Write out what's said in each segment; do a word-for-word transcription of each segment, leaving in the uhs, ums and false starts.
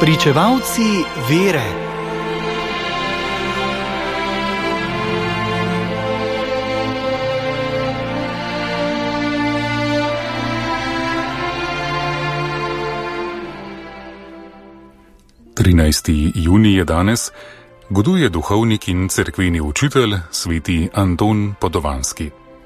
Pričevalci vere. trinajsti junij je danes, goduje duhovnik in cerkveni učitelj sveti Anton Padovanski.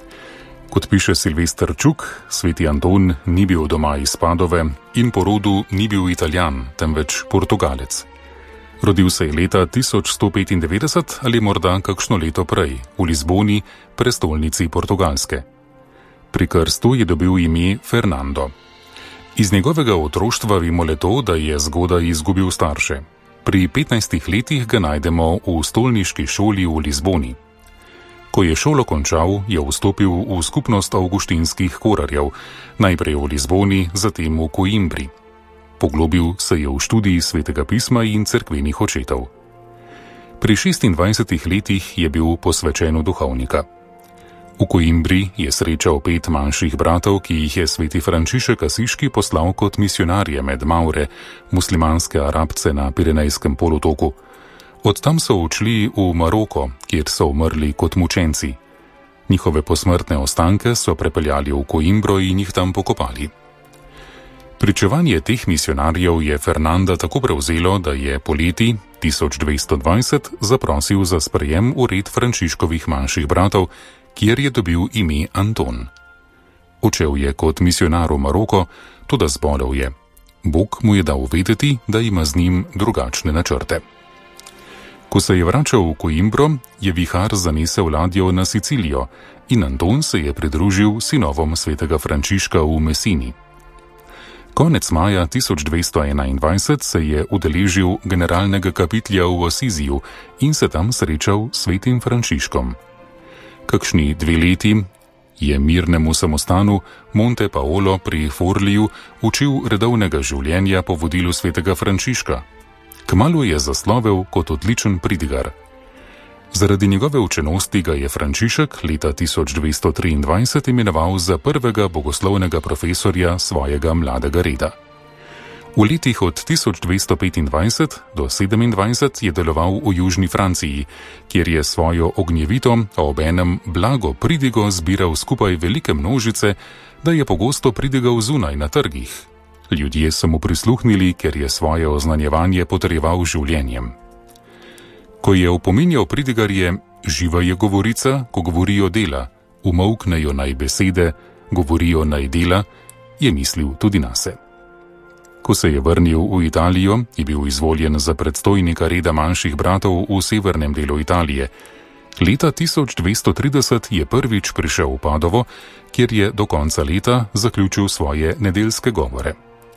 Kot piše Silvester Čuk, sveti Anton ni bil doma iz Padove in po rodu ni bil Italijan, temveč Portugalec. Rodil se je leta tisoč sto petindevetdeset ali morda kakšno leto prej v Lizboni, prestolnici Portugalske. Pri krstu je dobil ime Fernando. Iz njegovega otroštva vemo le to, da je zgodaj izgubil starše. Pri petnajstih letih ga najdemo v stolniški šoli v Lizboni. Ko je šolo končal, je vstopil v skupnost avguštinskih korarjev, najprej v Lizboni, zatem v Coimbri. Poglobil se je v študiji svetega pisma in cerkvenih očetov. Pri šestindvajsetih letih je bil posvečen v duhovnika. V Coimbri je srečal pet manjših bratov, ki jih je sveti Frančišek Asiški poslal kot misionarje med Maure, muslimanske Arabce na Pirenejskem polotoku. Od tam so odšli v Maroko, kjer so umrli kot mučenci. Njihove posmrtne ostanke so prepeljali v Coimbro in jih tam pokopali. Pričevanje teh misionarjev je Fernanda tako prevzelo, da je poleti tisoč dvesto dvajset zaprosil za sprejem v red Frančiškovih manjših bratov, kjer je dobil ime Anton. Odšel je kot misionar v Maroko, toda zbolel je. Bog mu je dal vedeti, da ima z njim drugačne načrte. Ko se je vračal v Coimbro, je vihar zanesel ladjo na Sicilijo in Anton se je pridružil sinovom svetega Frančiška v Messini. Konec maja tisoč dvesto enaindvajset se je udeležil generalnega kapitlja v Asiziju in se tam srečal s svetim Frančiškom. Kakšni dve leti je mirnemu samostanu Monte Paolo pri Forliju učil redovnega življenja po vodilu svetega Frančiška. Kmalu je zaslovel kot odličen pridigar. Zaradi njegove učenosti ga je Frančišek leta tisoč dvesto triindvajset imenoval za prvega bogoslovnega profesorja svojega mladega reda. V letih od tisoč dvesto petindvajset do sedemindvajset je deloval v južni Franciji, kjer je svojo ognjevito, a obenem blago pridigo zbiral skupaj velike množice, da je pogosto pridigal zunaj na trgih. Ljudje so mu prisluhnili, ker je svoje oznanjevanje potrjeval življenjem. Ko je opominjal pridigarje, živa je govorica, ko govorijo dela, umolknejo naj besede, govorijo naj dela, je mislil tudi nase. Ko se je vrnil v Italijo, je bil izvoljen za predstojnika reda manjših bratov v severnem delu Italije. Leta tisoč dvesto trideset je prvič prišel v Padovo, kjer je do konca leta zaključil svoje nedeljske govore.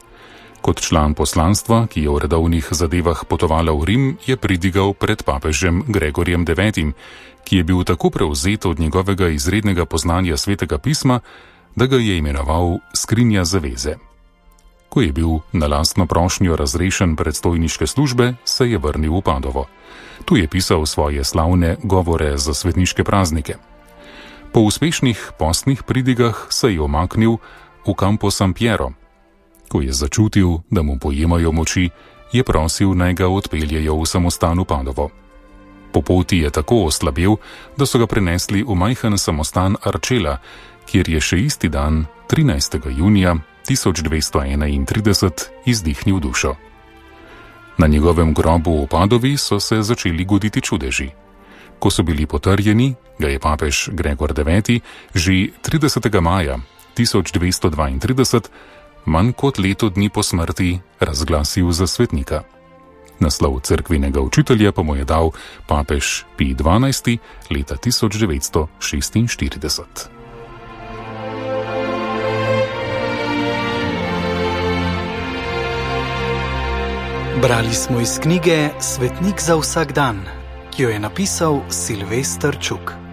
Kot član poslanstva, ki je v redovnih zadevah potovala v Rim, je pridigal pred papežem Gregorjem devetim, ki je bil tako prevzet od njegovega izrednega poznanja svetega pisma, da ga je imenoval skrinja zaveze. Ko je bil na lastno prošnjo razrešen predstojniške službe, se je vrnil v Padovo. Tu je pisal svoje slavne govore za svetniške praznike. Po uspešnih postnih pridigah se je omaknil v Campo San Piero. Ko je začutil, da mu pojemajo moči, je prosil, naj ga odpeljejo v samostan v Padovo. Po poti je tako oslabel, da so ga prenesli v majhen samostan Arčela, kjer je še isti dan, trinajstega junija tisoč dvesto enaintrideset, izdihnil dušo. Na njegovem grobu v Padovi so se začeli goditi čudeži. Ko so bili potrjeni, ga je papež Gregor deveti že tridesetega maja tisoč dvesto dvaintrideset, manj kot leto dni po smrti, razglasil za svetnika. Naslov cerkvenega učitelja pa mu je dal papež Pij dvanajsti leta tisoč devetsto šestinštirideset. Brali smo iz knjige Svetnik za vsak dan, ki jo je napisal Silvester Čuk.